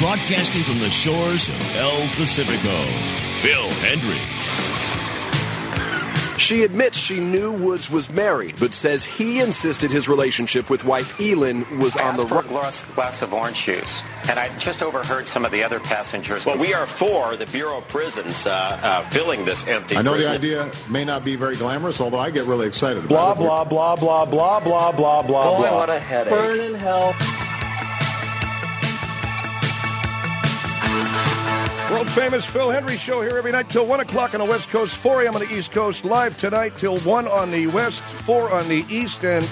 Broadcasting from the shores of El Pacifico, Phil Hendrie. She admits she knew Woods was married, but says he insisted his relationship with wife Elin was on the run. Glass of orange juice, and I just overheard some of the other passengers. Well, we are for the Bureau of Prisons filling this empty. I know prison. the idea may not be very glamorous, although I get really excited blah, about blah, it. Blah, blah, blah, blah, blah, blah, blah, Boy, blah. what a headache. Burn in hell. World-famous Phil Hendrie Show here every night till 1 o'clock on the West Coast, 4 a.m. on the East Coast, live tonight till 1 on the West, 4 on the East, and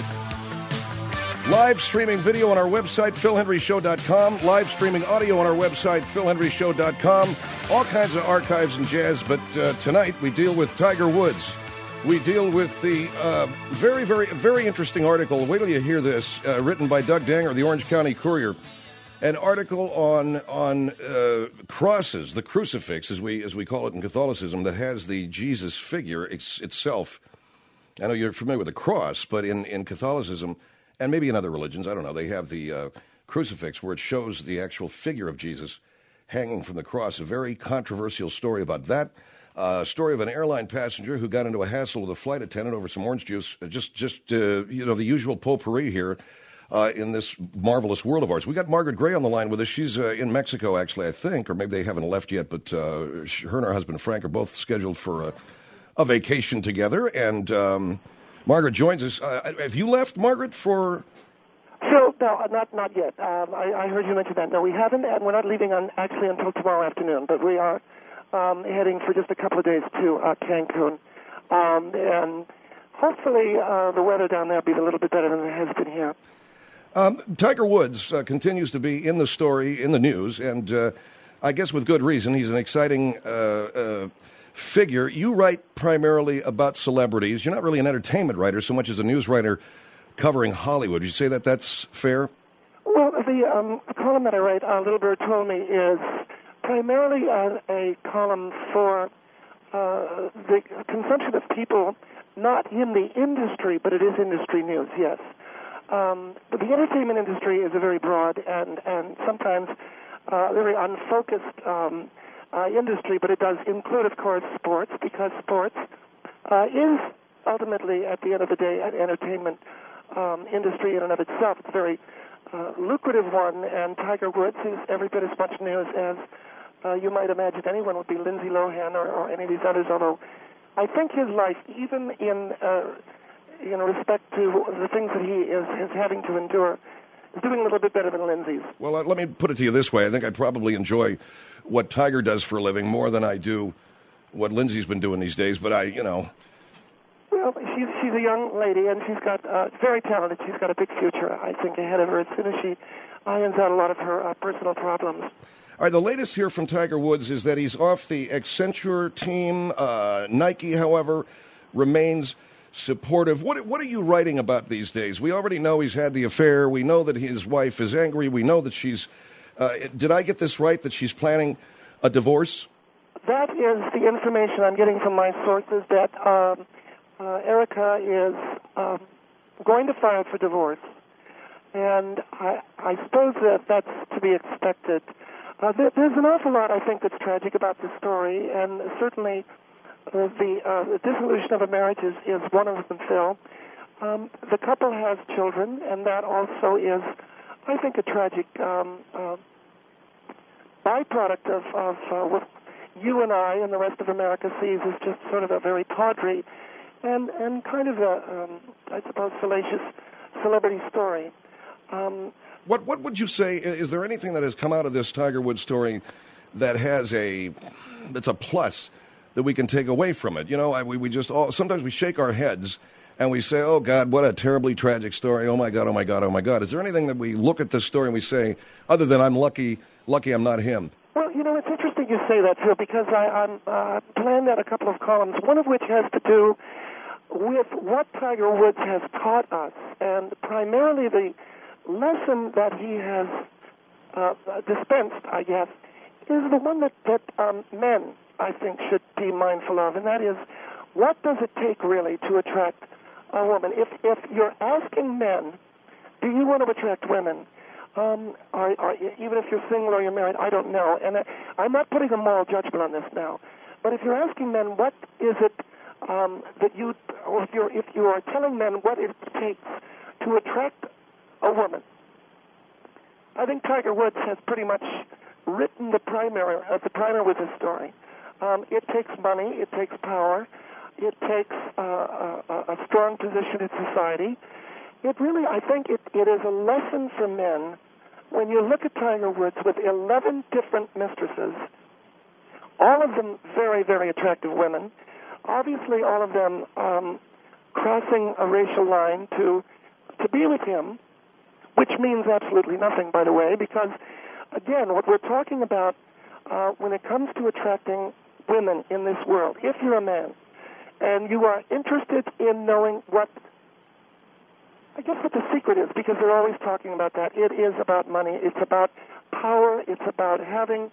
live streaming video on our website, philhendrieshow.com, live streaming audio on our website, philhendrieshow.com, all kinds of archives and jazz, but tonight we deal with Tiger Woods. We deal with the very, very, very interesting article, wait till you hear this, written by Doug Danger of the Orange County Courier. An article on crosses, the crucifix, as we call it in Catholicism, that has the Jesus figure itself. I know you're familiar with the cross, but in Catholicism, and maybe in other religions, I don't know, they have the crucifix where it shows the actual figure of Jesus hanging from the cross. A very controversial story about that. Story of an airline passenger who got into a hassle with a flight attendant over some orange juice. Just the usual potpourri here. In this marvelous world of ours. We got Margaret Gray on the line with us. She's in Mexico, actually, I think, or maybe they haven't left yet, but her and her husband, Frank, are both scheduled for a vacation together, and Margaret joins us. Have you left, Margaret, for... So, no, not yet. I heard you mention that. No, we haven't, and we're not leaving actually until tomorrow afternoon, but we are heading for just a couple of days to Cancun, and hopefully the weather down there will be a little bit better than it has been here. Tiger Woods continues to be in the story, in the news, and I guess with good reason. He's an exciting figure. You write primarily about celebrities. You're not really an entertainment writer so much as a news writer covering Hollywood. Would you say that that's fair? Well, the column that I write, Little Bird Told Me, is primarily a column for the consumption of people not in the industry, but it is industry news, yes. But the entertainment industry is a very broad and sometimes very unfocused industry, but it does include, of course, sports, because sports is ultimately, at the end of the day, an entertainment industry in and of itself. It's a very lucrative one, and Tiger Woods is every bit as much news as you might imagine anyone would be, Lindsay Lohan or any of these others, although I think his life, even in respect to the things that he is having to endure, is doing a little bit better than Lindsay's. Well, let me put it to you this way. I think I probably enjoy what Tiger does for a living more than I do what Lindsay's been doing these days, but Well, she's a young lady, and she's got very talented. She's got a big future, I think, ahead of her as soon as she irons out a lot of her personal problems. All right, the latest here from Tiger Woods is that he's off the Accenture team. Nike, however, remains supportive. What are you writing about these days? We already know he's had the affair. We know that his wife is angry. We know that she's... did I get this right, that she's planning a divorce? That is the information I'm getting from my sources, that Erica is going to file for divorce. And I suppose that's to be expected. There's an awful lot, I think, that's tragic about this story, and certainly the dissolution of a marriage is one of them, Phil. The couple has children, and that also is, I think, a tragic byproduct of what you and I and the rest of America sees as just sort of a very tawdry and kind of a, I suppose, salacious celebrity story. What would you say, is there anything that has come out of this Tiger Woods story that has that's a plus that we can take away from it? You know, we just sometimes we shake our heads and we say, oh, God, what a terribly tragic story. Oh, my God, oh, my God, oh, my God. Is there anything that we look at this story and we say, other than I'm lucky I'm not him? Well, you know, it's interesting you say that, Phil, because I'm planned out a couple of columns, one of which has to do with what Tiger Woods has taught us, and primarily the lesson that he has dispensed, I guess, is the one that men, I think, should be mindful of, and that is, what does it take really to attract a woman? If you're asking men, do you want to attract women? even if you're single or you're married, I don't know. And I'm not putting a moral judgment on this now. But if you're asking men, what is it that you, or if you are telling men what it takes to attract a woman, I think Tiger Woods has pretty much written the primer with his story. It takes money, it takes power, it takes a strong position in society. It really, I think it is a lesson for men when you look at Tiger Woods with 11 different mistresses, all of them very, very attractive women, obviously all of them crossing a racial line to be with him, which means absolutely nothing, by the way, because, again, what we're talking about when it comes to attracting women in this world, if you're a man and you are interested in knowing what the secret is, because they're always talking about that. It is about money. It's about power. It's about having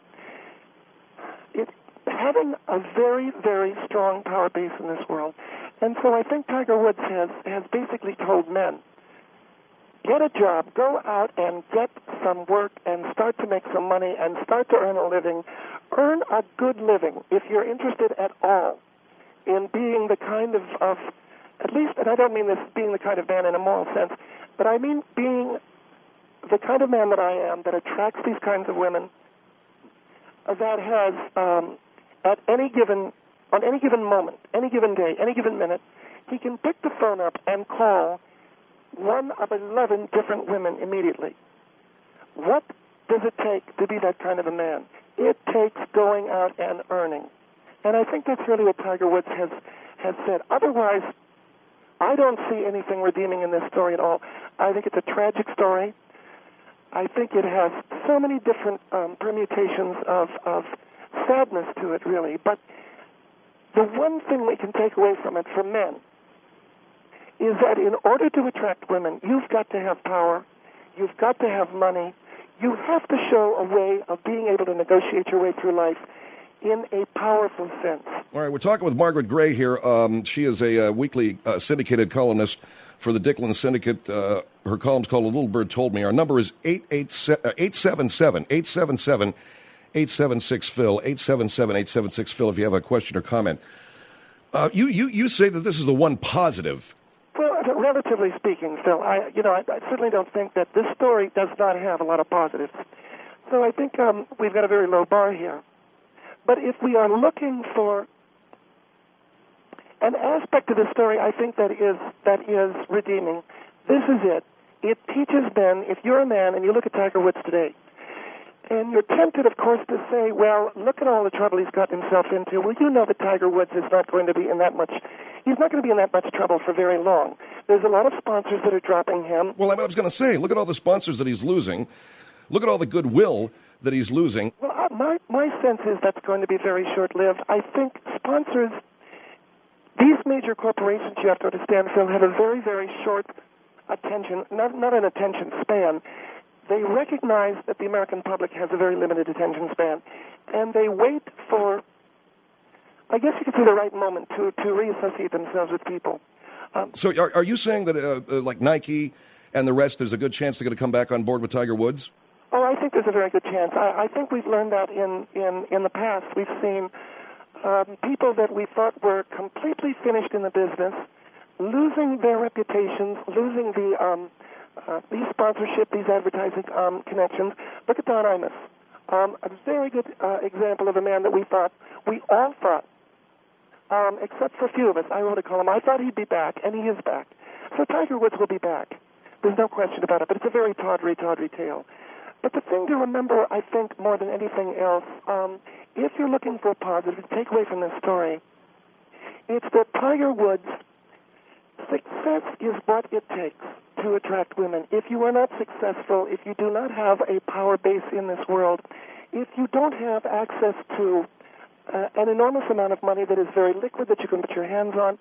a very, very strong power base in this world. And so I think Tiger Woods has basically told men, get a job, go out and get some work and start to make some money and start to earn a living. Earn a good living if you're interested at all in being the kind of at least, and I don't mean this being the kind of man in a moral sense, but I mean being the kind of man that I am that attracts these kinds of women, that has, on any given moment, any given day, any given minute, he can pick the phone up and call one of 11 different women immediately. What does it take to be that kind of a man? It takes going out and earning. And I think that's really what Tiger Woods has said. Otherwise, I don't see anything redeeming in this story at all. I think it's a tragic story. I think it has so many different permutations of sadness to it, really. But the one thing we can take away from it for men is that in order to attract women, you've got to have power, you've got to have money, you have to show a way of being able to negotiate your way through life in a powerful sense. All right, we're talking with Margaret Gray here. She is a weekly syndicated columnist for the Dicklin Syndicate. Her column's called A Little Bird Told Me. Our number is 877-876-Phil, 877-876-Phil, if you have a question or comment. You say that this is the one positive. Well, relatively speaking, Phil, I certainly don't think that this story does not have a lot of positives. So I think we've got a very low bar here. But if we are looking for an aspect of the story, I think that is redeeming. This is it. It teaches men, if you're a man and you look at Tiger Woods today, and you're tempted, of course, to say, well, look at all the trouble he's gotten himself into. Well, you know that Tiger Woods is not going to be in that much, he's not going to be in that much trouble for very long. There's a lot of sponsors that are dropping him. Well, I was going to say, look at all the sponsors that he's losing. Look at all the goodwill that he's losing. Well, my sense is that's going to be very short-lived. I think sponsors, these major corporations, you have to understand, Phil, have a very, very short attention, not an attention span. They recognize that the American public has a very limited attention span, and they wait for, I guess you could say, the right moment to reassociate themselves with people. So are you saying that, like Nike and the rest, there's a good chance they're going to come back on board with Tiger Woods? Oh, I think there's a very good chance. I think we've learned that in the past. We've seen people that we thought were completely finished in the business losing their reputations, losing these sponsorship, these advertising connections. Look at Don Imus, a very good example of a man that we all thought, except for a few of us, I wrote a column, I thought he'd be back, and he is back. So Tiger Woods will be back. There's no question about it, but it's a very tawdry tale. But the thing to remember, I think, more than anything else, if you're looking for a positive takeaway from this story, it's that Tiger Woods' success is what it takes to attract women. If you are not successful, if you do not have a power base in this world, if you don't have access to an enormous amount of money that is very liquid that you can put your hands on,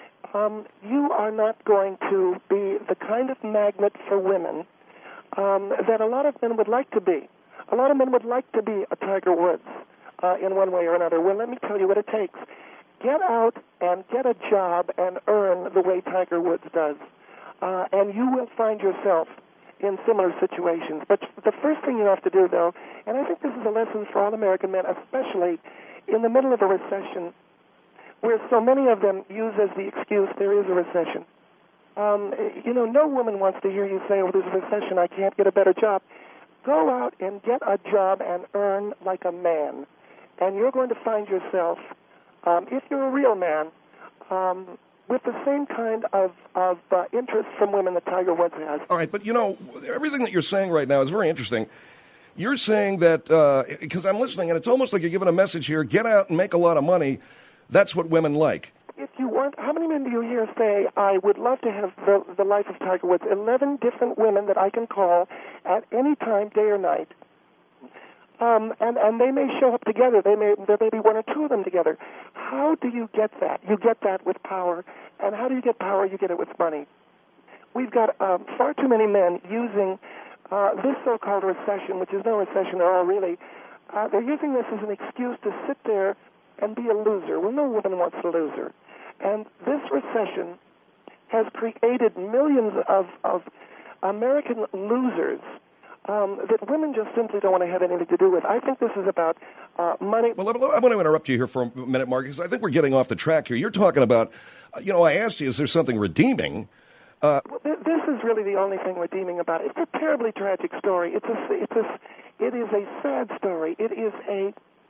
you are not going to be the kind of magnet for women that a lot of men would like to be. A lot of men would like to be a Tiger Woods in one way or another. Well, let me tell you what it takes. Get out and get a job and earn the way Tiger Woods does. And you will find yourself in similar situations. But the first thing you have to do, though, and I think this is a lesson for all American men, especially in the middle of a recession, where so many of them use as the excuse there is a recession. No woman wants to hear you say, oh, there's a recession, I can't get a better job. Go out and get a job and earn like a man. And you're going to find yourself, if you're a real man, with the same kind of interest from women that Tiger Woods has. All right, but everything that you're saying right now is very interesting. You're saying that, because I'm listening, and it's almost like you're giving a message here, get out and make a lot of money. That's what women like. If you want, how many men do you hear say, I would love to have the life of Tiger Woods? 11 different women that I can call at any time, day or night. And they may show up together. There may be one or two of them together. How do you get that? You get that with power. And how do you get power? You get it with money. We've got far too many men using this so-called recession, which is no recession at all, really. They're using this as an excuse to sit there and be a loser. Well, no woman wants a loser. And this recession has created millions of American losers that women just simply don't want to have anything to do with. I think this is about money. Well, I want to interrupt you here for a minute, Mark, because I think we're getting off the track here. You're talking about, I asked you, is there something redeeming? Well, this is really the only thing redeeming about it. It's a terribly tragic story. It is a sad story. It is a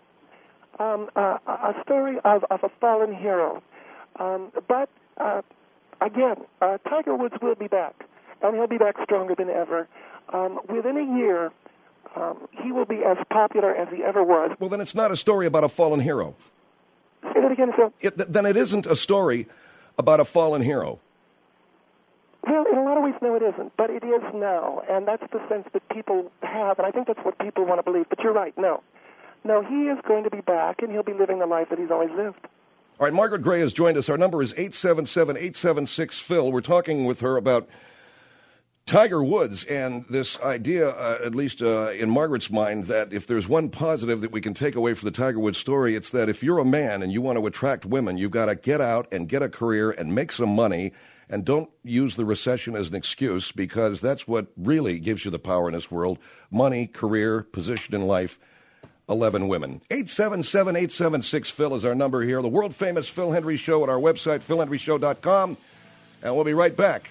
story of a fallen hero. But again, Tiger Woods will be back, and he'll be back stronger than ever. Within a year, he will be as popular as he ever was. Well, then it's not a story about a fallen hero. Say that again, Phil. Then it isn't a story about a fallen hero. Well, in a lot of ways, no, it isn't. But it is now, and that's the sense that people have, and I think that's what people want to believe. But you're right, no. No, he is going to be back, and he'll be living the life that he's always lived. All right, Margaret Gray has joined us. Our number is 877-876-PHIL. We're talking with her about Tiger Woods and this idea, at least in Margaret's mind, that if there's one positive that we can take away from the Tiger Woods story, it's that if you're a man and you want to attract women, you've got to get out and get a career and make some money, and don't use the recession as an excuse, because that's what really gives you the power in this world. Money, career, position in life. 11 women. 877-876-PHIL is our number here. The world-famous Phil Hendrie Show at our website, philhendrieshow.com. And we'll be right back.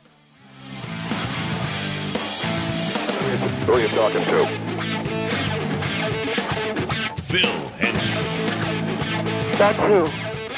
Who are you talking to? Phil Hendrie. That's who.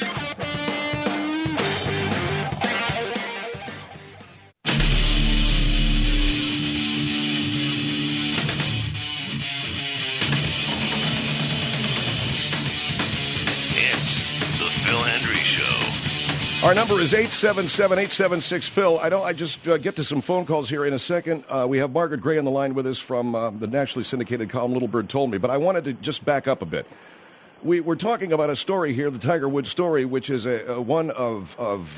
Our number is 877-876-PHIL. I just get to some phone calls here in a second. We have Margaret Gray on the line with us from the nationally syndicated column Little Bird Told Me, but I wanted to just back up a bit. We're talking about a story here, the Tiger Woods story, which is one of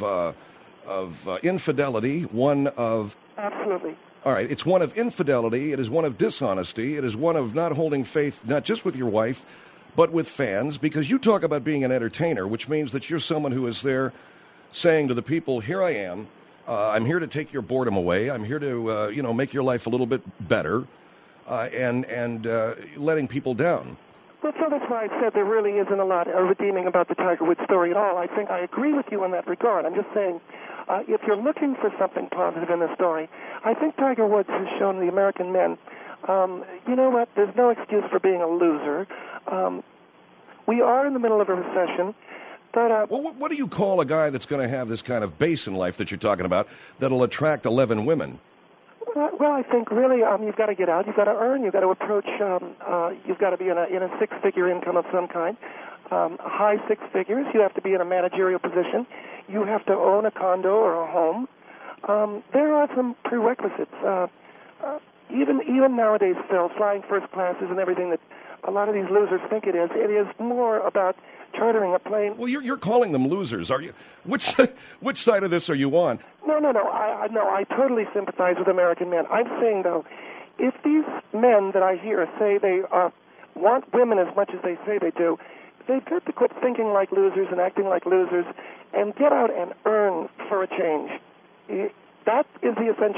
infidelity, one of... Absolutely. All right, it's one of infidelity, it is one of dishonesty, it is one of not holding faith, not just with your wife, but with fans, because you talk about being an entertainer, which means that you're someone who is there saying to the people, here I am, I'm here to take your boredom away, I'm here to, make your life a little bit better, and letting people down. Well, so that's why I said there really isn't a lot redeeming about the Tiger Woods story at all. I think I agree with you in that regard. I'm just saying, if you're looking for something positive in the story, I think Tiger Woods has shown the American men, you know what, there's no excuse for being a loser. We are in the middle of a recession. But, well, what do you call a guy that's going to have this kind of base in life that you're talking about that'll attract 11 women? Well, I think really you've got to get out. You've got to earn. You've got to approach. You've got to be in a six-figure income of some kind, high six figures. You have to be in a managerial position. You have to own a condo or a home. There are some prerequisites. Even nowadays, Phil, flying first class isn't everything that a lot of these losers think it is. It is more about chartering a plane. Well, you're calling them losers, are you? Which side of this are you on? No. I totally sympathize with American men. I'm saying, though, if these men that I hear say they want women as much as they say they do, they've got to quit thinking like losers and acting like losers and get out and earn for a change. That is the essential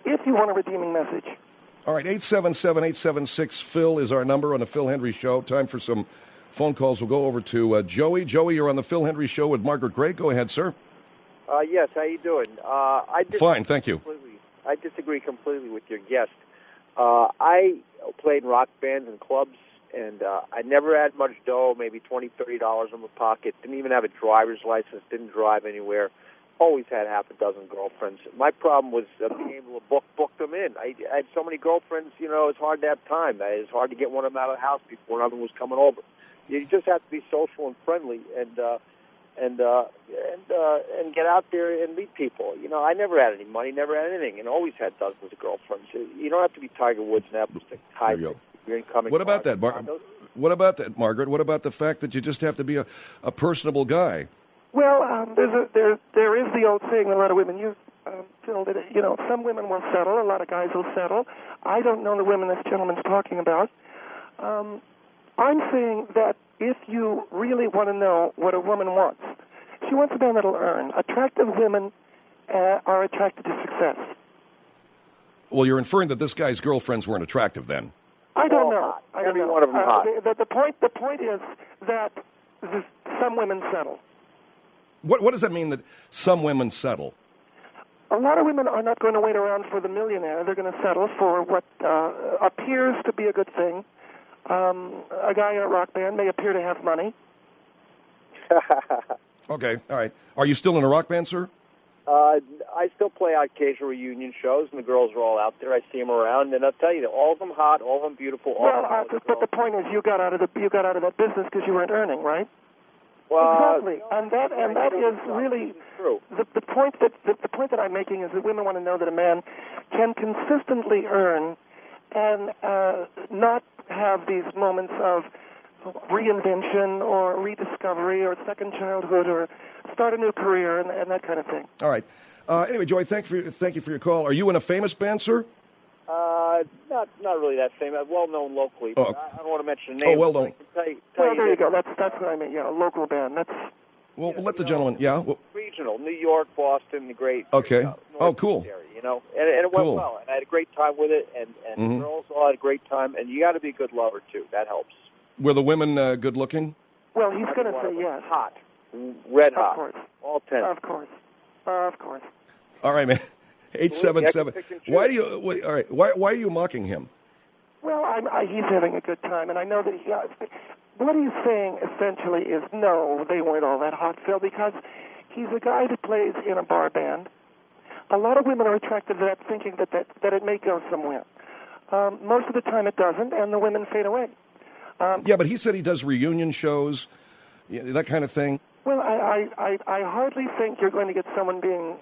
if you want a redeeming message. All right, 877-876-PHIL is our number on the Phil Hendry Show. Time for some phone calls. We'll go over to Joey. Joey, you're on the Phil Hendry Show with Margaret Gray. Go ahead, sir. Yes, how you doing? Fine, thank you. I disagree completely with your guest. I played in rock bands and clubs, and I never had much dough, maybe $20, $30 in my pocket. Didn't even have a driver's license, didn't drive anywhere. Always had half a dozen girlfriends. My problem was being able to book them in. I had so many girlfriends, it's hard to have time. It's hard to get one of them out of the house before another was coming over. You just have to be social and friendly and get out there and meet people. I never had any money, never had anything, and always had dozens of girlfriends. You don't have to be Tiger Woods and have to hide your incoming. What about that, What about that, Margaret? What about the fact that you just have to be a personable guy? Well, there is the old saying a lot of women use, Phil, that, some women will settle, a lot of guys will settle. I don't know the women this gentleman's talking about. I'm saying that if you really want to know what a woman wants, she wants a man that'll earn. Attractive women are attracted to success. Well, you're inferring that this guy's girlfriends weren't attractive then. I don't know. Every one of them hot. The point is that some women settle. What does that mean, that some women settle? A lot of women are not going to wait around for the millionaire. They're going to settle for what appears to be a good thing. A guy in a rock band may appear to have money. Okay, all right. Are you still in a rock band, sir? I still play occasional reunion shows, and the girls are all out there. I see them around, and I'll tell you, all of them hot, all of them beautiful. But the point is, you got out of that business because you weren't earning, right? Well, exactly, and that is really true. The point that I'm making is that women want to know that a man can consistently earn and not have these moments of reinvention or rediscovery or second childhood or start a new career and that kind of thing. All right. Anyway, Joey, thank you for your call. Are you in a famous band, sir? Not really that famous. Well known locally. But I don't want to mention names. Oh, well known. There you go. That's what I mean. Yeah, a local band. Well, let the gentleman. Yeah. Well, regional, New York, Boston, the great. Okay. Cool. Area, and it went well, and I had a great time with it, and the girls all had a great time, and you got to be a good lover too. That helps. Were the women good looking? Well, he's going to say yes. Hot, red hot. Of course. All 10. Of course. All right, man. 877. Why do you? All right. Why are you mocking him? Well, he's having a good time, and I know that what he's saying essentially is no, they weren't all that hot, Phil, because he's a guy that plays in a bar band. A lot of women are attracted to that, thinking that it may go somewhere. Most of the time it doesn't, and the women fade away. Yeah, but he said he does reunion shows, that kind of thing. Well, I hardly think you're going to get someone being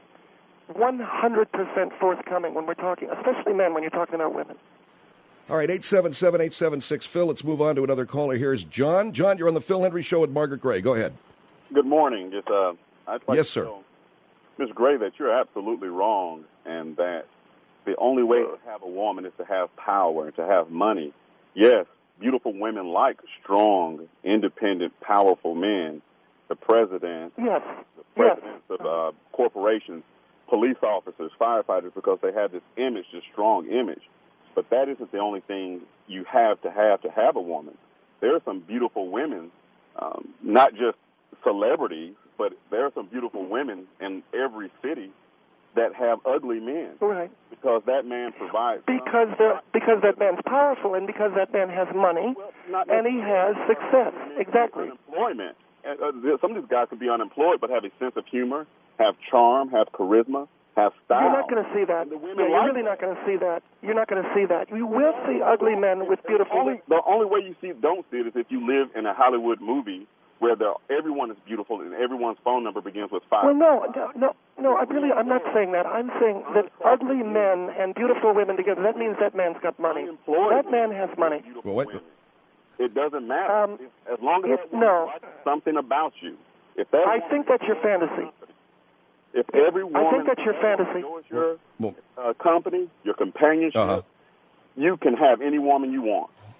100% forthcoming when we're talking, especially men, when you're talking about women. All right, 877-876-PHIL. Let's move on to another caller. Here's John. John, you're on the Phil Hendry Show with Margaret Gray. Go ahead. Good morning. I'd like yes, to sir. tell Ms. Gray that you're absolutely wrong, and that the only way to have a woman is to have power and to have money. Yes, beautiful women like strong, independent, powerful men. The president, yes. the presidents of corporations, police officers, firefighters, because they have this image, this strong image. But that isn't the only thing you have to have a woman. There are some beautiful women, not just celebrities, but there are some beautiful women in every city that have ugly men. Right. Because that man provides. Because that man's powerful, and because that man has money, and he has success. Exactly. Unemployment. Some of these guys could be unemployed, but have a sense of humor, have charm, have charisma, have style. You're not going to see that. You're really not going to see that. You're not going to see that. You will see ugly men with beautiful women. The only way you don't see it is if you live in a Hollywood movie where everyone is beautiful and everyone's phone number begins with 5. Well, no. I'm not saying that. I'm saying that ugly men and beautiful women together, that means that man's got money. That man has money. Well, what? It doesn't matter. As long as likes something about you. I think that's your fantasy. If every woman I think that's your fantasy. enjoys your company, your companionship, you can have any woman you want.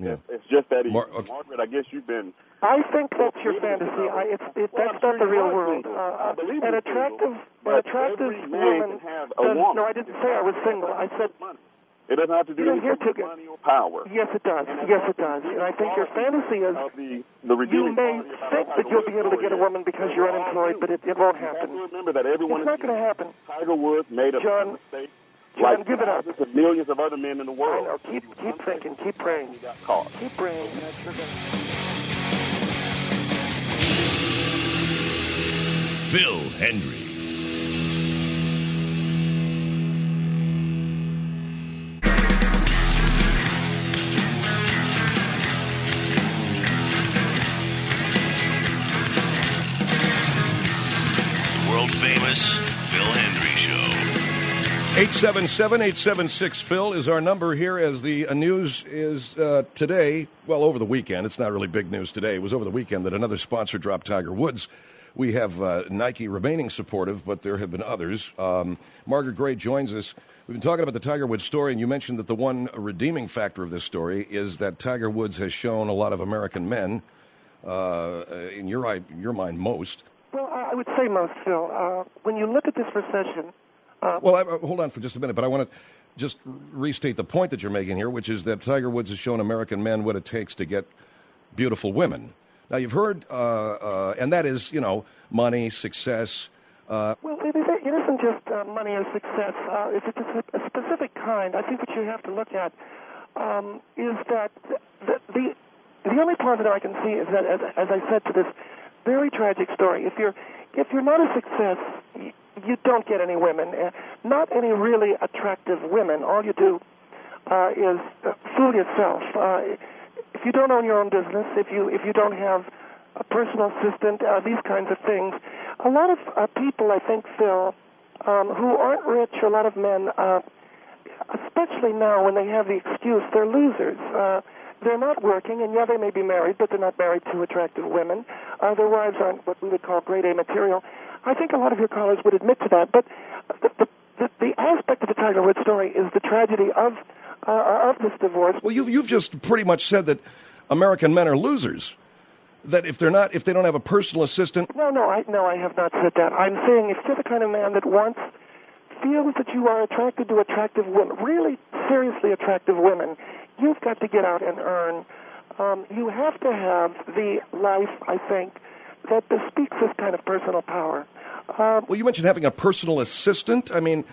Yeah. It's just that easy. Okay. Margaret, I guess you've been... I think that's your fantasy. That's not the real world. An attractive woman. No, I didn't say I was single. I said it doesn't have to do anything with money or power. Yes, it does. Yes, it does. And I think your fantasy is you may think that you'll be able to get a woman because you're unemployed, but it won't happen. Remember that everyone it's not going to happen. Tiger Woods made a mistake. John, give it up. Of millions of other men in the world. I know. Keep thinking. Keep praying. Keep praying. Phil Hendrie. The world famous Phil Hendrie Show. 877-876-PHIL is our number here as the news is today, well, over the weekend. It's not really big news today. It was over the weekend that another sponsor dropped Tiger Woods. We have Nike remaining supportive, but there have been others. Margaret Gray joins us. We've been talking about the Tiger Woods story, and you mentioned that the one redeeming factor of this story is that Tiger Woods has shown a lot of American men, in your mind, most. Well, I would say most, Phil. When you look at this recession... hold on for just a minute, but I want to just restate the point that you're making here, which is that Tiger Woods has shown American men what it takes to get beautiful women. Now, you've heard, and that is, money, success. Well, it isn't just money or success. If it's a specific kind, I think what you have to look at is that the only positive I can see is that, as I said, to this very tragic story, if you're not a success, you don't get any women, not any really attractive women. All you do is fool yourself. If you don't own your own business, if you don't have a personal assistant, these kinds of things, a lot of people, I think, Phil, who aren't rich, a lot of men, especially now when they have the excuse, they're losers. They're not working, and they may be married, but they're not married to attractive women. Their wives aren't what we would call grade A material. I think a lot of your callers would admit to that, but the aspect of the Tiger Woods story is the tragedy of this divorce. Well, you've just pretty much said that American men are losers. That if they don't have a personal assistant. No, I have not said that. I'm saying if you're the kind of man that feels that you are attracted to attractive women, really seriously attractive women, you've got to get out and earn. You have to have the life, I think, that bespeaks this kind of personal power. Well, you mentioned having a personal assistant. I mean,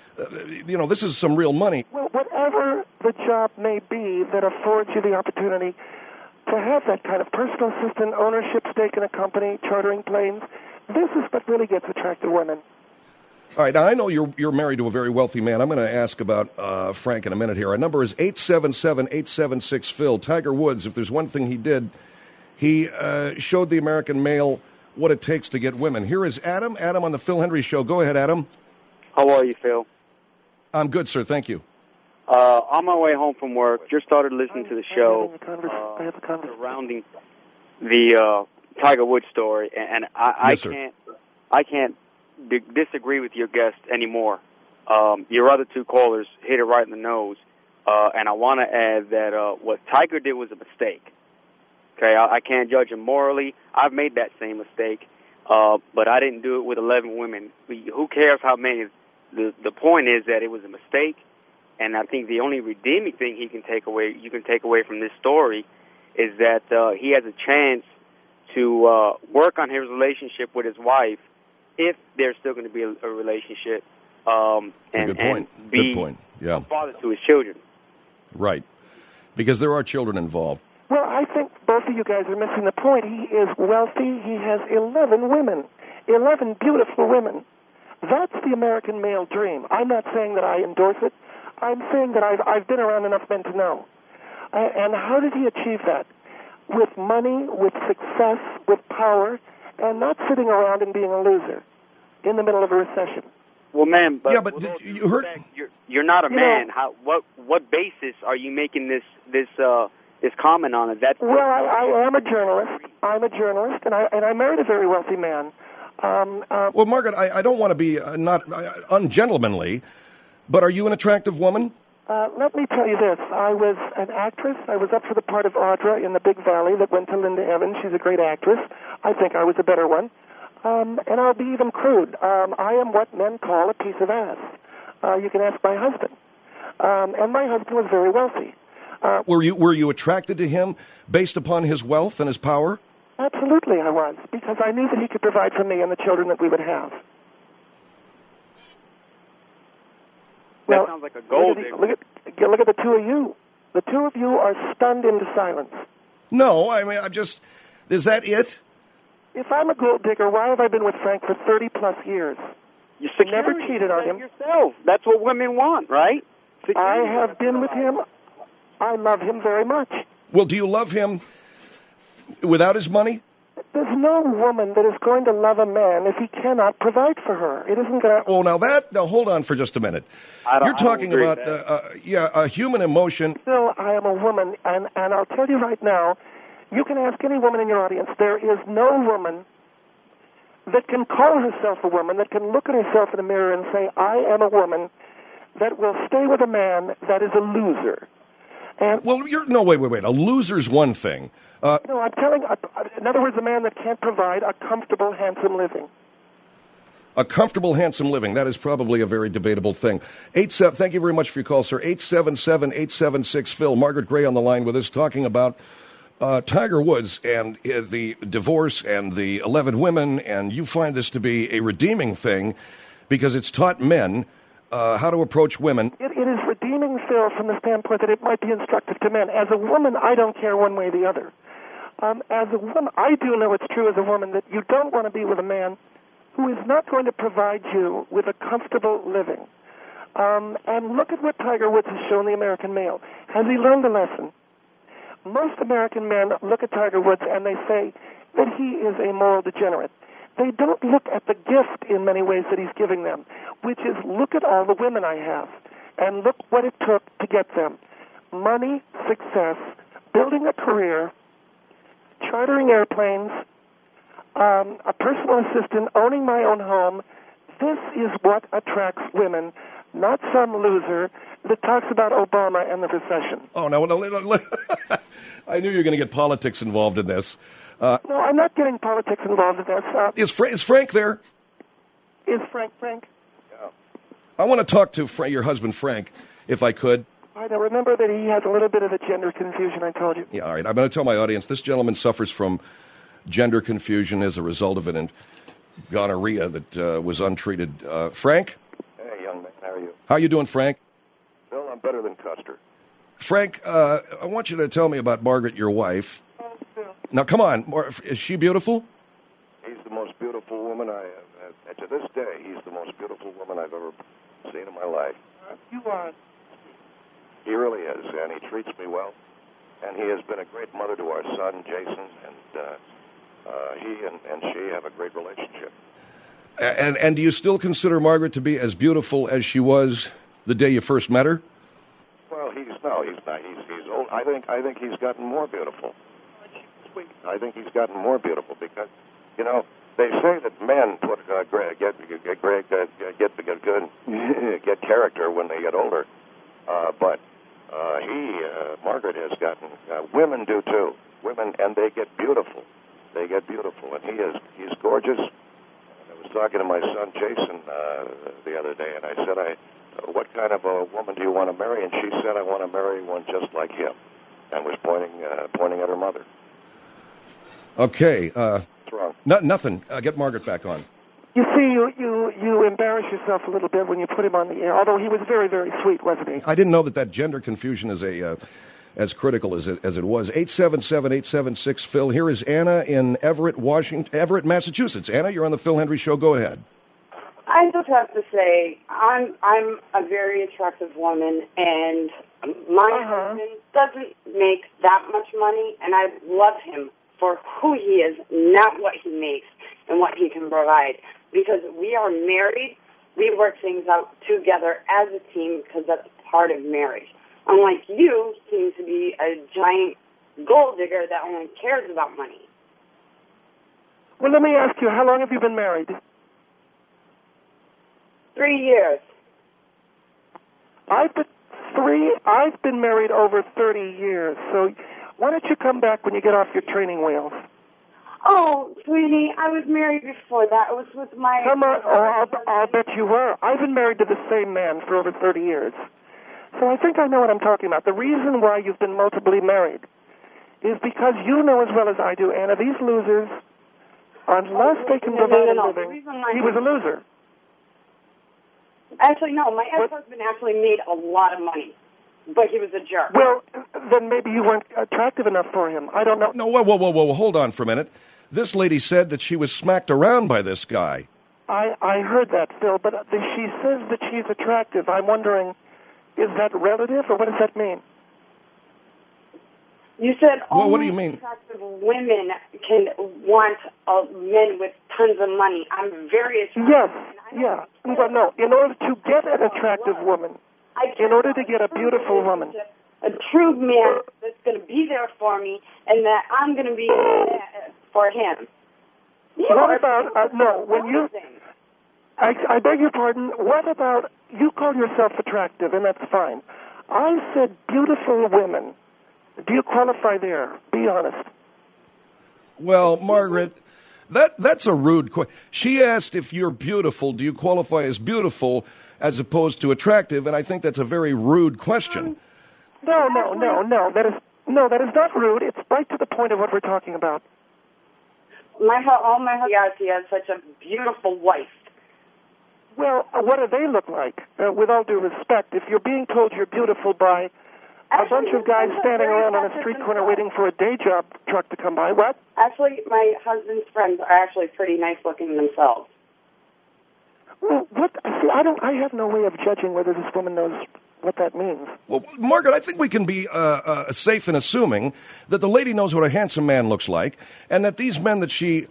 this is some real money. Well, whatever the job may be that affords you the opportunity to have that kind of personal assistant, ownership stake in a company, chartering planes, this is what really gets attractive women. All right, now I know you're married to a very wealthy man. I'm going to ask about Frank in a minute here. Our number is 877-876-PHIL. Tiger Woods, if there's one thing he did, he showed the American male what it takes to get women. Here is Adam. Adam on the Phil Hendrie Show. Go ahead, Adam. How are you, Phil? I'm good, sir. Thank you. On my way home from work, just started listening to the show surrounding the Tiger Woods story, and I can't disagree with your guest anymore. Your other two callers hit it right in the nose, and I want to add that what Tiger did was a mistake. Okay, I can't judge him morally. I've made that same mistake, but I didn't do it with 11 women. Who cares how many? The point is that it was a mistake, and I think the only redeeming thing you can take away from this story is that he has a chance to work on his relationship with his wife if there's still going to be a relationship, good point. be good point. Yeah. father to his children. Right, because there are children involved. Well, I think both of you guys are missing the point. He is wealthy. He has 11 women, 11 beautiful women. That's the American male dream. I'm not saying that I endorse it. I'm saying that I've been around enough men to know. And how did he achieve that? With money, with success, with power, and not sitting around and being a loser in the middle of a recession. Well, man, but you heard you're not a man. What basis are you making this comment on it? I am a journalist. I'm a journalist, and I married a very wealthy man. Well, Margaret, I don't want to be not ungentlemanly, but are you an attractive woman? Let me tell you this. I was an actress. I was up for the part of Audra in The Big Valley that went to Linda Evans. She's a great actress. I think I was a better one. And I'll be even crude. I am what men call a piece of ass. You can ask my husband. And my husband was very wealthy. Were you attracted to him based upon his wealth and his power? Absolutely, I was, because I knew that he could provide for me and the children that we would have. That sounds like a gold digger. Look at the two of you. The two of you are stunned into silence. No, I mean, is that it? If I'm a gold digger, why have I been with Frank for 30-plus years? You never cheated on him. Yourself. That's what women want, right? I have been with him. I love him very much. Well, do you love him without his money? There's no woman that is going to love a man if he cannot provide for her. It isn't going to... Oh, now hold on for just a minute. You're talking about, a human emotion. Still, I am a woman, and I'll tell you right now, you can ask any woman in your audience, there is no woman that can call herself a woman, that can look at herself in a mirror and say, I am a woman that will stay with a man that is a loser. And well, wait. A loser's one thing. No, I'm telling. In other words, a man that can't provide a comfortable, handsome living. A comfortable, handsome living. That is probably a very debatable thing. Thank you very much for your call, sir. 877-876-PHIL. Margaret Gray on the line with us talking about Tiger Woods and the divorce and the 11 women. And you find this to be a redeeming thing because it's taught men how to approach women. It is redeeming, Phil, from the standpoint that it might be instructive to men. As a woman, I don't care one way or the other. As a woman, I do know it's true as a woman that you don't want to be with a man who is not going to provide you with a comfortable living. And look at what Tiger Woods has shown the American male. Has he learned a lesson? Most American men look at Tiger Woods and they say that he is a moral degenerate. They don't look at the gift in many ways that he's giving them, which is look at all the women I have, and look what it took to get them. Money, success, building a career, chartering airplanes, a personal assistant, owning my own home. This is what attracts women, not some loser that talks about Obama and the recession. Oh, no. I knew you were going to get politics involved in this. No, I'm not getting politics involved in this. Is Frank there? Is Frank? Yeah. I want to talk to your husband, Frank, if I could. I don't remember that he has a little bit of a gender confusion, I told you. Yeah, all right. I'm going to tell my audience, this gentleman suffers from gender confusion as a result of an gonorrhea that was untreated. Frank? Hey, young man, how are you? How you doing, Frank? Bill, I'm better than Custer. Frank, I want you to tell me about Margaret, your wife. Now, come on. Is she beautiful? He's the most beautiful woman I have. And to this day, he's the most beautiful woman I've ever seen in my life. You are. He really is, and he treats me well. And he has been a great mother to our son, Jason, and he and she have a great relationship. And do you still consider Margaret to be as beautiful as she was the day you first met her? Well, he's not. He's old. I think he's gotten more beautiful. I think he's gotten more beautiful because, you know, they say that men get character when they get older, but Margaret has gotten. Women do too. Women, and they get beautiful. They get beautiful, and he's gorgeous. I was talking to my son Jason the other day, and I said, "What kind of a woman do you want to marry?" And she said, "I want to marry one just like him," and was pointing at her mother. Okay. What's wrong? Nothing. Get Margaret back on. You see, you embarrass yourself a little bit when you put him on the air, although he was very, very sweet, wasn't he? I didn't know that gender confusion is as critical as it was. 877-876-PHIL. Here is Anna in Everett, Massachusetts. Anna, you're on the Phil Hendrie Show. Go ahead. I just have to say, I'm a very attractive woman, and my husband doesn't make that much money, and I love him for who he is, not what he makes and what he can provide. Because we are married, we work things out together as a team because that's part of marriage. Unlike you, seem to be a giant gold digger that only cares about money. Well, let me ask you, how long have you been married? 3 years. I've been 3, I've been married over 30 years, so why don't you come back when you get off your training wheels? Oh, sweetie, I was married before that. It was with my... Come on, I'll bet you were. I've been married to the same man for over 30 years. So I think I know what I'm talking about. The reason why you've been multiply married is because you know as well as I do, Anna, these losers, unless they can provide a living, he was a loser. Actually, no, my ex-husband actually made a lot of money, but he was a jerk. Well, then maybe you weren't attractive enough for him. I don't know. No, whoa, hold on for a minute. This lady said that she was smacked around by this guy. I heard that, Phil, but she says that she's attractive. I'm wondering, is that relative, or what does that mean? You said only what do you mean? attractive women can want men with tons of money. I'm very attractive. Yes, yeah. Well, no, in order to get an attractive woman, in order to get a beautiful woman. A true man that's going to be there for me and that I'm going to be for him. What about, no, when you, I beg your pardon, what about, you call yourself attractive, and that's fine. I said beautiful women. Do you qualify there? Be honest. Well, Margaret, that's a rude question. She asked if you're beautiful. Do you qualify as beautiful as opposed to attractive? And I think that's a very rude question. No. That is not rude. It's right to the point of what we're talking about. My husband, he has such a beautiful wife. Well, what do they look like? With all due respect, if you're being told you're beautiful by a bunch of guys standing around on a street corner waiting for a day job truck to come by, what? Actually, my husband's friends are actually pretty nice looking themselves. Well, what? See, I have no way of judging whether this woman knows what that means. Well, Margaret, I think we can be safe in assuming that the lady knows what a handsome man looks like, and that these men that she's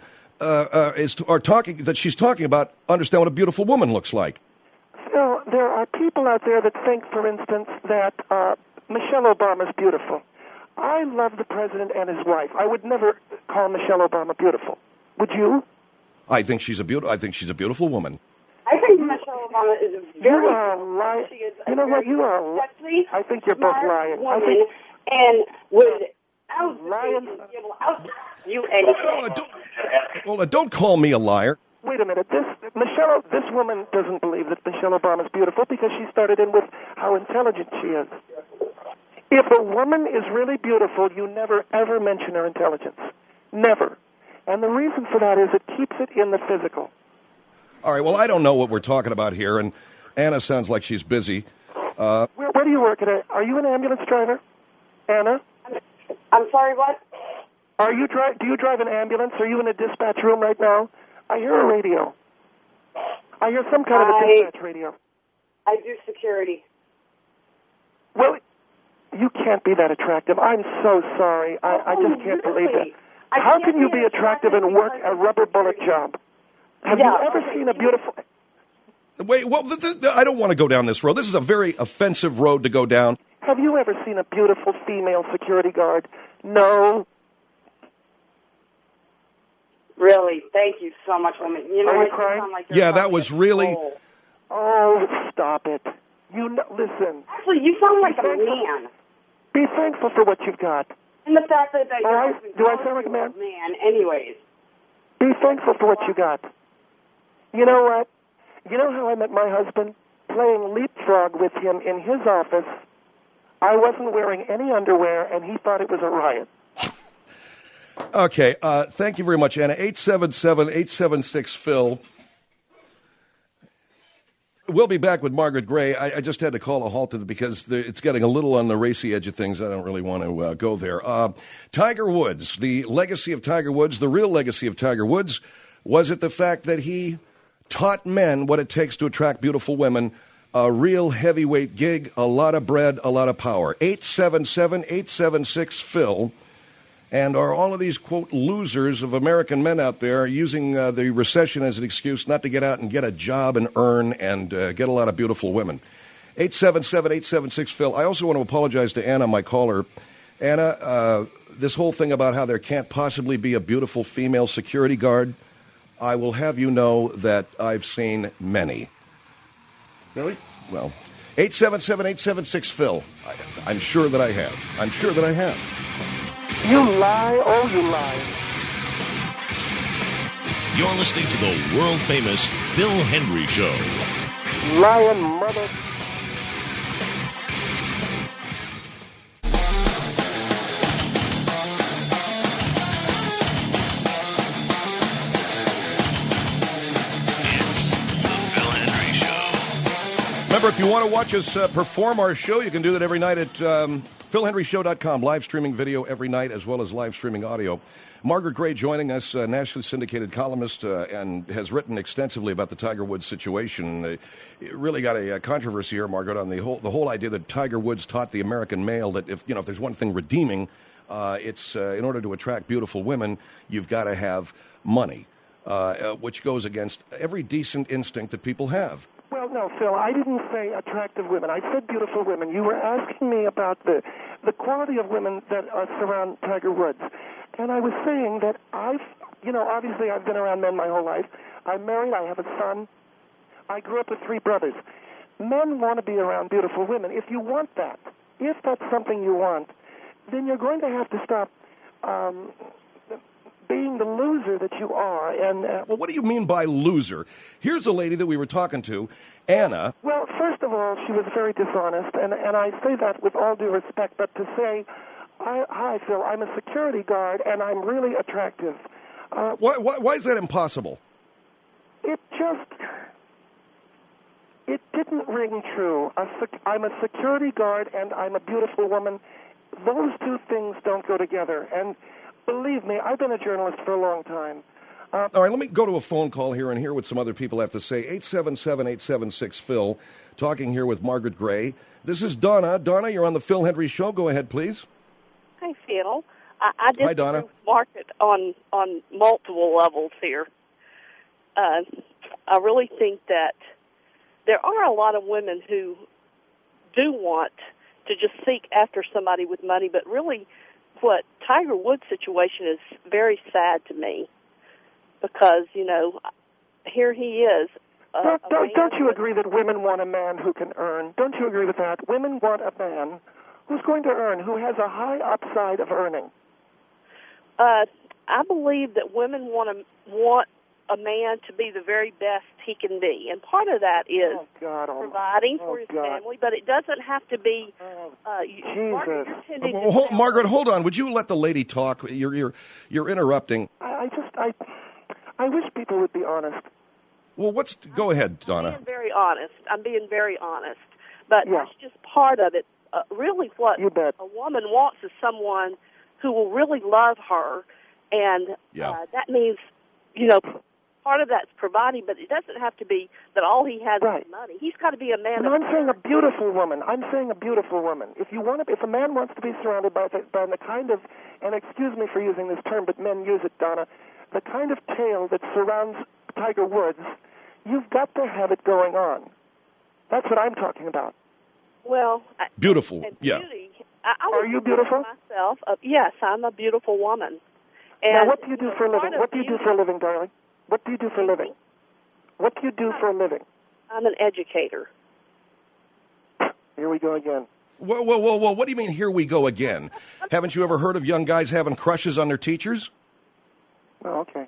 talking about understand what a beautiful woman looks like. So there are people out there that think, for instance, that Michelle Obama's beautiful. I love the president and his wife. I would never call Michelle Obama beautiful. Would you? I think she's a beautiful woman. I think Michelle Obama is a very... You are lying. You know what? You are... I think you're both lying. Woman, and without lying, be able to out you anything. Don't call me a liar. Wait a minute. This woman doesn't believe that Michelle Obama is beautiful because she started in with how intelligent she is. If a woman is really beautiful, you never, ever mention her intelligence. Never. And the reason for that is it keeps it in the physical. All right, well, I don't know what we're talking about here, and Anna sounds like she's busy. Where do you work at? Are you an ambulance driver, Anna? I'm sorry, what? Do you drive an ambulance? Are you in a dispatch room right now? I hear a radio. I hear some kind of a dispatch radio. I do security. Well, you can't be that attractive. I'm so sorry. I just can't believe that. How can you be attractive and work a rubber bullet job? Have you ever seen a beautiful... Wait, well, I don't want to go down this road. This is a very offensive road to go down. Have you ever seen a beautiful female security guard? No. Really? Thank you so much, woman. You know, are you crying? Like that was really... Oh, stop it. Listen. Actually, you sound like a man. Be thankful for what you've got. And the fact that do I sound like a man? Anyways. Be thankful for what you got. You know what? You know how I met my husband? Playing leapfrog with him in his office. I wasn't wearing any underwear, and he thought it was a riot. Okay, thank you very much, Anna. 877-876-PHIL. We'll be back with Margaret Gray. I just had to call a halt to because it's getting a little on the racy edge of things. I don't really want to go there. Tiger Woods, the legacy of Tiger Woods, the real legacy of Tiger Woods, was it the fact that he taught men what it takes to attract beautiful women? A real heavyweight gig, a lot of bread, a lot of power. 877-876-PHIL. And are all of these, quote, losers of American men out there using the recession as an excuse not to get out and get a job and earn and get a lot of beautiful women? 877-876-PHIL. I also want to apologize to Anna, my caller. Anna, this whole thing about how there can't possibly be a beautiful female security guard, I will have you know that I've seen many. Really? Well, 877-876-PHIL. I'm sure that I have. I'm sure that I have. You lie. Oh, you lie. You're listening to the world-famous Phil Hendrie Show. Lying mother... Remember, if you want to watch us perform our show, you can do that every night at PhilHenryShow.com. Live streaming video every night, as well as live streaming audio. Margaret Gray joining us, nationally syndicated columnist, and has written extensively about the Tiger Woods situation. It really got a controversy here, Margaret, on the whole idea that Tiger Woods taught the American male that if there's one thing redeeming, it's in order to attract beautiful women, you've got to have money, which goes against every decent instinct that people have. Well, no, Phil, I didn't say attractive women. I said beautiful women. You were asking me about the quality of women that surround Tiger Woods. And I was saying that obviously I've been around men my whole life. I'm married. I have a son. I grew up with 3 brothers. Men want to be around beautiful women. If you want that, if that's something you want, then you're going to have to stop being the loser that you are. And well, what do you mean by loser? Here's a lady that we were talking to, Anna. Well, first of all, she was very dishonest, and I say that with all due respect, but to say, hi, Phil, I'm a security guard, and I'm really attractive. Why is that impossible? It didn't ring true. I'm a security guard, and I'm a beautiful woman. Those two things don't go together, and believe me, I've been a journalist for a long time. All right, let me go to a phone call here and hear what some other people have to say. 877-876-PHIL, talking here with Margaret Gray. This is Donna. Donna, you're on the Phil Hendrie Show. Go ahead, please. Hi, Phil. I disagree with Margaret on multiple levels here. I really think that there are a lot of women who do want to just seek after somebody with money, but really what Tiger Woods' situation is very sad to me because, here he is. Don't you agree that women want a man who can earn? Don't you agree with that? Women want a man who's going to earn, who has a high upside of earning. I believe that women want a man to be the very best he can be. And part of that is providing for his family, but it doesn't have to be... Margaret, hold on. Would you let the lady talk? You're interrupting. I wish people would be honest. Well, go ahead, Donna. I'm being very honest. But that's just part of it. Really what a woman wants is someone who will really love her, and that means, part of that's providing, but it doesn't have to be that all he has is money. He's got to be a man. I'm saying a beautiful woman. If a man wants to be surrounded by the kind of, and excuse me for using this term, but men use it, Donna, the kind of tale that surrounds Tiger Woods, you've got to have it going on. That's what I'm talking about. Well, beautiful. Beauty, are you beautiful? Myself, yes, I'm a beautiful woman. And now, what do you do for a living? What do you do for a living, darling? What do you do for a living? What do you do for a living? I'm an educator. Here we go again. Whoa. What do you mean, here we go again? Haven't you ever heard of young guys having crushes on their teachers? Oh, okay.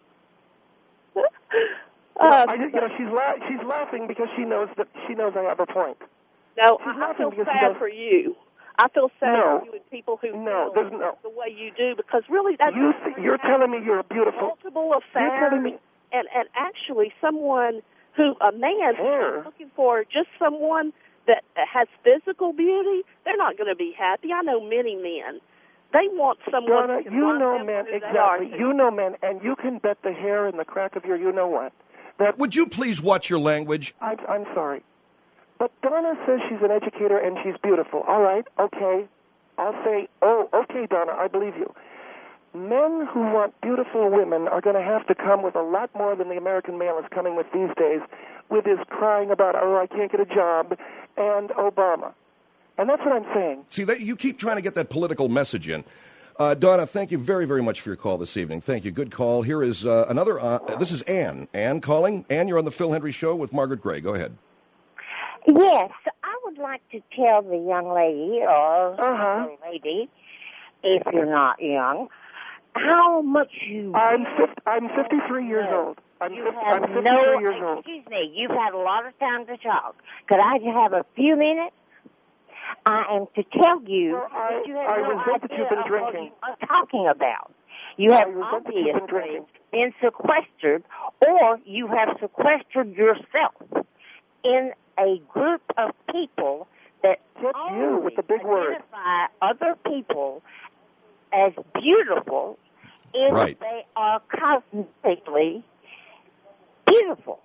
She's laughing because she knows I have a point. No, I feel sad for you. I feel sad for you and people who feel the way you do, because really that's... You're telling me you're beautiful. Multiple affairs, and actually someone who, a man who's looking for just someone that has physical beauty, they're not going to be happy. I know many men. They want someone... Donna, you know men, exactly. You know men, and you can bet the hair in the crack of your you-know-what. Would you please watch your language? I'm sorry. But Donna says she's an educator and she's beautiful. All right, okay. I'll say, okay, Donna, I believe you. Men who want beautiful women are going to have to come with a lot more than the American male is coming with these days, with his crying about, I can't get a job, and Obama. And that's what I'm saying. See, you keep trying to get that political message in. Donna, thank you very, very much for your call this evening. Thank you. Good call. Here is another. This is Ann. Ann calling. Ann, you're on the Phil Hendrie Show with Margaret Gray. Go ahead. Yes, I would would like to tell the young lady or the lady, if you're not young, how much you... I'm 53 years old. I'm 53 years old. Excuse me, you've had a lot of time to talk. Could I have a few minutes? I am to tell you that you have no idea of what you are talking about. You have obviously been sequestered, or you have sequestered yourself in a group of people that you with the big identify other people as beautiful if they are cosmetically beautiful.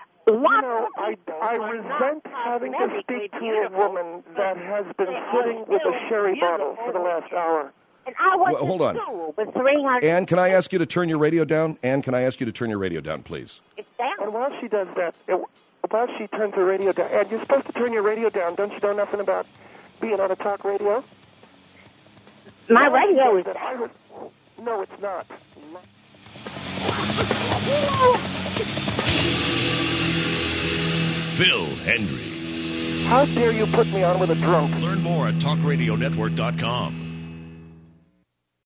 I resent having to speak to a woman that has been sitting with a sherry bottle for the last hour. And I went hold on. to school with 300... Ann, can I ask you to turn your radio down? Ann, can I ask you to turn your radio down, please? It's down. And while she does that, while she turns her radio down, and you're supposed to turn your radio down. Don't you know nothing about being on a talk radio? My radio is down. No, it's not. Phil Hendrie. How dare you put me on with a drunk? Learn more at TalkRadioNetwork.com.